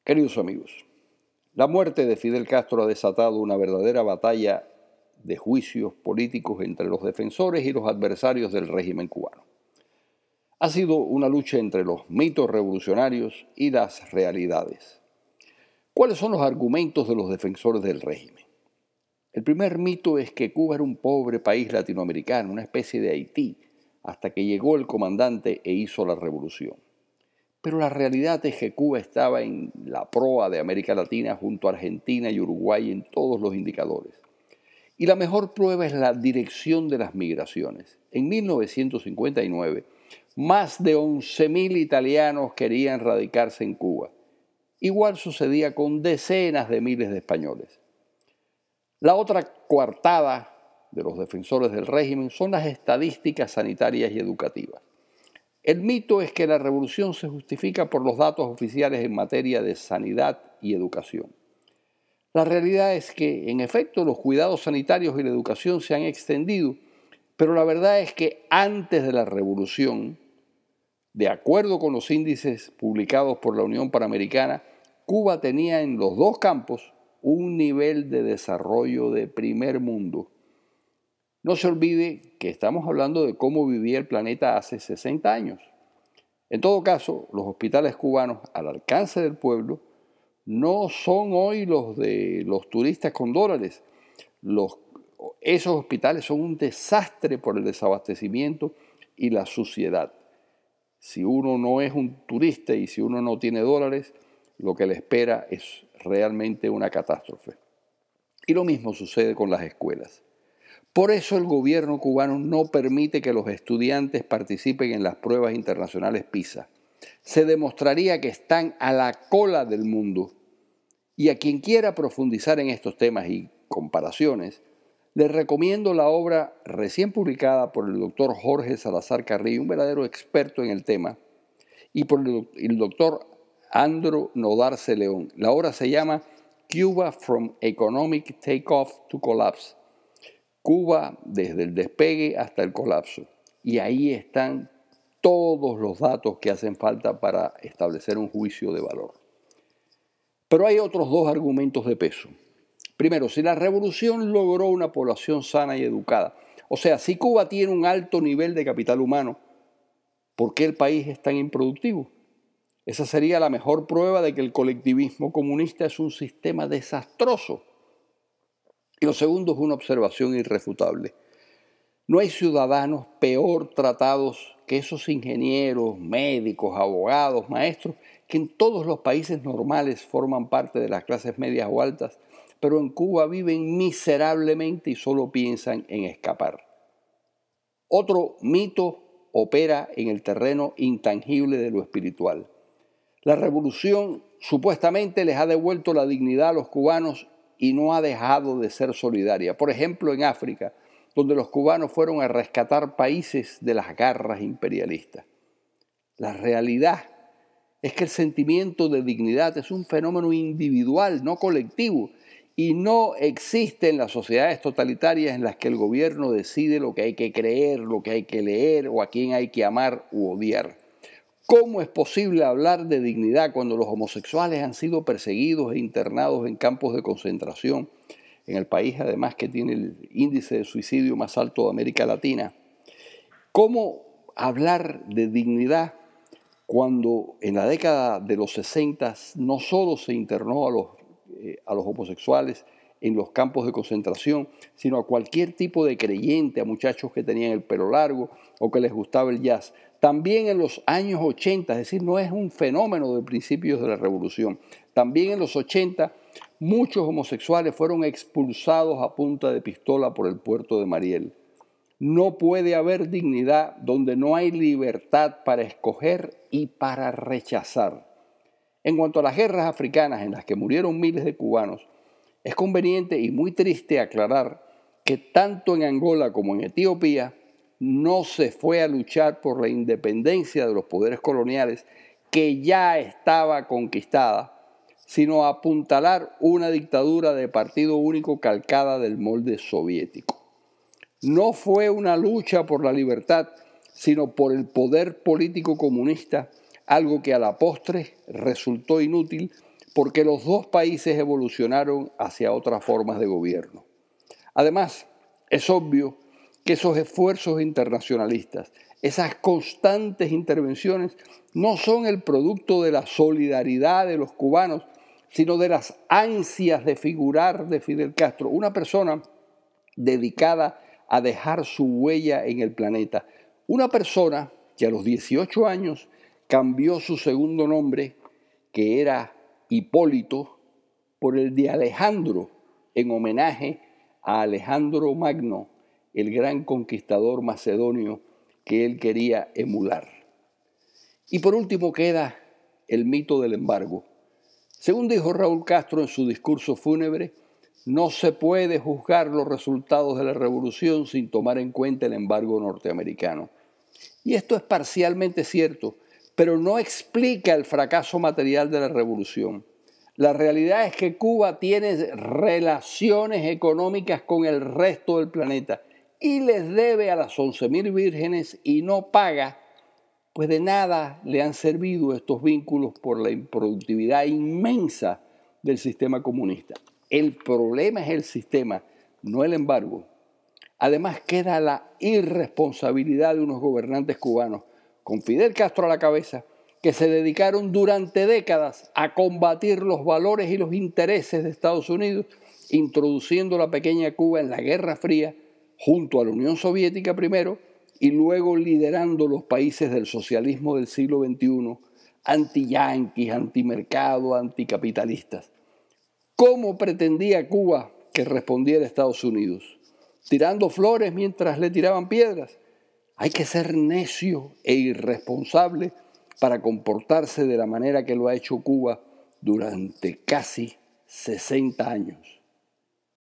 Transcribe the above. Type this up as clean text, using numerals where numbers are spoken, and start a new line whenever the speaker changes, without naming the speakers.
Queridos amigos, la muerte de Fidel Castro ha desatado una verdadera batalla de juicios políticos entre los defensores y los adversarios del régimen cubano. Ha sido una lucha entre los mitos revolucionarios y las realidades. ¿Cuáles son los argumentos de los defensores del régimen? El primer mito es que Cuba era un pobre país latinoamericano, una especie de Haití, hasta que llegó el comandante e hizo la revolución. Pero la realidad es que Cuba estaba en la proa de América Latina junto a Argentina y Uruguay en todos los indicadores. Y la mejor prueba es la dirección de las migraciones. En 1959, más de 11.000 italianos querían radicarse en Cuba. Igual sucedía con decenas de miles de españoles. La otra coartada de los defensores del régimen son las estadísticas sanitarias y educativas. El mito es que la revolución se justifica por los datos oficiales en materia de sanidad y educación. La realidad es que, en efecto, los cuidados sanitarios y la educación se han extendido, pero la verdad es que antes de la revolución, de acuerdo con los índices publicados por la Unión Panamericana, Cuba tenía en los dos campos un nivel de desarrollo de primer mundo. No se olvide que estamos hablando de cómo vivía el planeta hace 60 años. En todo caso, los hospitales cubanos al alcance del pueblo no son hoy los de los turistas con dólares. Esos hospitales son un desastre por el desabastecimiento y la suciedad. Si uno no es un turista y si uno no tiene dólares, lo que le espera es realmente una catástrofe. Y lo mismo sucede con las escuelas. Por eso el gobierno cubano no permite que los estudiantes participen en las pruebas internacionales PISA. Se demostraría que están a la cola del mundo. Y a quien quiera profundizar en estos temas y comparaciones, les recomiendo la obra recién publicada por el doctor Jorge Salazar Carrillo, un verdadero experto en el tema, y por el doctor Andro Nodarce León. La obra se llama Cuba from Economic Takeoff to Collapse. Cuba desde el despegue hasta el colapso. Y ahí están todos los datos que hacen falta para establecer un juicio de valor. Pero hay otros dos argumentos de peso. Primero, si la revolución logró una población sana y educada, o sea, si Cuba tiene un alto nivel de capital humano, ¿por qué el país es tan improductivo? Esa sería la mejor prueba de que el colectivismo comunista es un sistema desastroso. Y lo segundo es una observación irrefutable. No hay ciudadanos peor tratados que esos ingenieros, médicos, abogados, maestros, que en todos los países normales forman parte de las clases medias o altas, pero en Cuba viven miserablemente y solo piensan en escapar. Otro mito opera en el terreno intangible de lo espiritual. La revolución supuestamente les ha devuelto la dignidad a los cubanos y no ha dejado de ser solidaria. Por ejemplo, en África, donde los cubanos fueron a rescatar países de las garras imperialistas. La realidad es que el sentimiento de dignidad es un fenómeno individual, no colectivo, y no existe en las sociedades totalitarias en las que el gobierno decide lo que hay que creer, lo que hay que leer o a quién hay que amar u odiar. ¿Cómo es posible hablar de dignidad cuando los homosexuales han sido perseguidos e internados en campos de concentración? En el país, además, que tiene el índice de suicidio más alto de América Latina. ¿Cómo hablar de dignidad cuando en la década de los 60 no solo se internó a los homosexuales en los campos de concentración, sino a cualquier tipo de creyente, a muchachos que tenían el pelo largo o que les gustaba el jazz? También en los años 80, es decir, no es un fenómeno de principios de la revolución. También en los 80, muchos homosexuales fueron expulsados a punta de pistola por el puerto de Mariel. No puede haber dignidad donde no hay libertad para escoger y para rechazar. En cuanto a las guerras africanas en las que murieron miles de cubanos, es conveniente y muy triste aclarar que tanto en Angola como en Etiopía no se fue a luchar por la independencia de los poderes coloniales que ya estaba conquistada, sino a apuntalar una dictadura de partido único calcada del molde soviético. No fue una lucha por la libertad, sino por el poder político comunista, algo que a la postre resultó inútil porque los dos países evolucionaron hacia otras formas de gobierno. Además, es obvio que esos esfuerzos internacionalistas, esas constantes intervenciones, no son el producto de la solidaridad de los cubanos, sino de las ansias de figurar de Fidel Castro, una persona dedicada a dejar su huella en el planeta, una persona que a los 18 años cambió su segundo nombre, que era Hipólito, por el de Alejandro, en homenaje a Alejandro Magno, el gran conquistador macedonio que él quería emular. Y por último queda el mito del embargo. Según dijo Raúl Castro en su discurso fúnebre, no se puede juzgar los resultados de la revolución sin tomar en cuenta el embargo norteamericano. Y esto es parcialmente cierto, pero no explica el fracaso material de la revolución. La realidad es que Cuba tiene relaciones económicas con el resto del planeta y les debe a las 11.000 vírgenes y no paga, pues de nada le han servido estos vínculos por la improductividad inmensa del sistema comunista. El problema es el sistema, no el embargo. Además queda la irresponsabilidad de unos gobernantes cubanos, con Fidel Castro a la cabeza, que se dedicaron durante décadas a combatir los valores y los intereses de Estados Unidos, introduciendo la pequeña Cuba en la Guerra Fría, junto a la Unión Soviética primero, y luego liderando los países del socialismo del siglo XXI, anti-yanquis, antimercado, anticapitalistas. ¿Cómo pretendía Cuba que respondiera Estados Unidos? ¿Tirando flores mientras le tiraban piedras? Hay que ser necio e irresponsable para comportarse de la manera que lo ha hecho Cuba durante casi 60 años.